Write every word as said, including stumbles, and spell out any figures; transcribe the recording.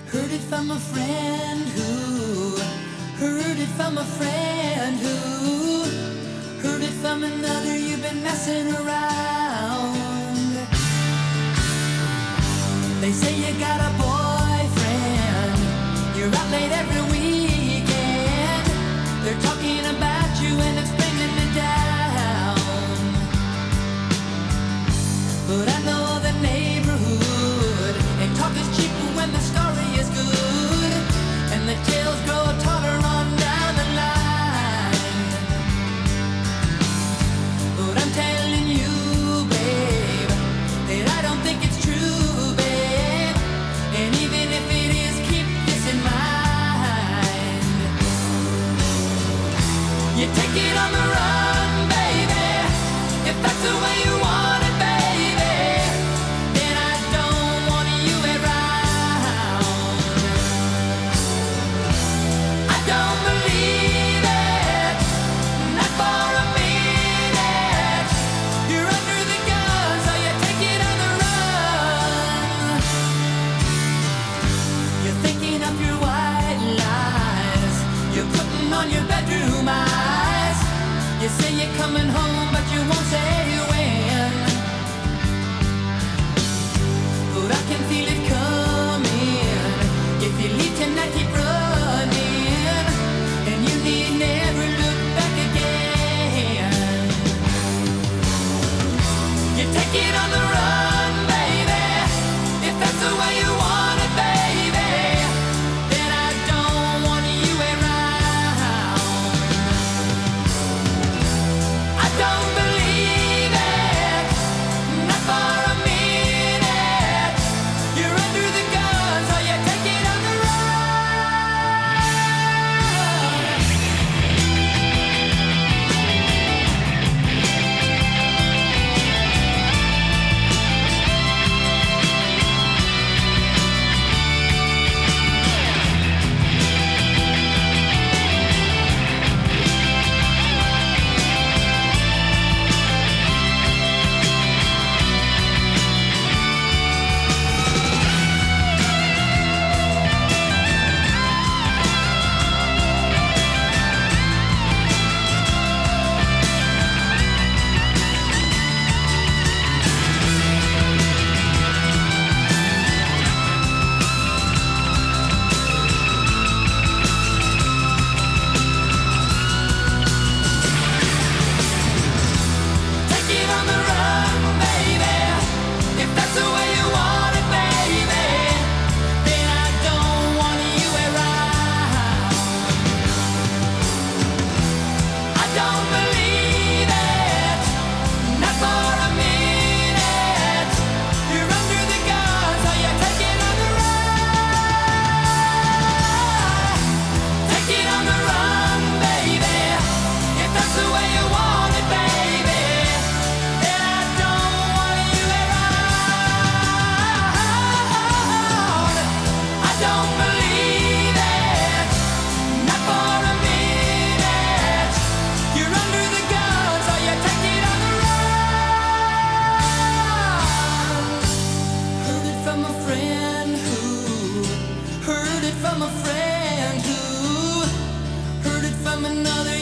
Heard it from a friend who heard it from a friend who heard it from another. You've been messing around. They say you got a boyfriend, you're out late every weekend. They're talking about you and it's bringing me down. But I know the neighborhood, and talk is cheap when the story is good, and the tales grow taller on down the line. But I'm telling you, babe, that I don't think it's true, babe. And even if it is, keep this in mind. You take it on the run, baby, if that's the way you want it, baby. Then I don't want you around. I don't believe it, not for a minute. You're under the gun, so you take it on the run. You're thinking up your white lies, you're putting on your bedroom eyes. You say you're coming home, but you won't say when. But I can feel it coming. If you leave tonight, keep running, and you need never look back again. You take it on the run, baby, if that's the way you want it, baby. Then I don't want you around. I don't believe it, not for a minute. You're under the gun, so you take it on the run. Take it on the run, baby, if that's the way you want it, baby. Then I don't want you around. I don't believe it, not for a minute. You're under the gun, so you take it on the run. Take it on the run, baby, if that's the way you want it, baby. Then I don't want you around. I don't believe it, not for a minute. You're under the gun, so you take it on the run. Heard it from a friend who heard it from a friend who heard it from another.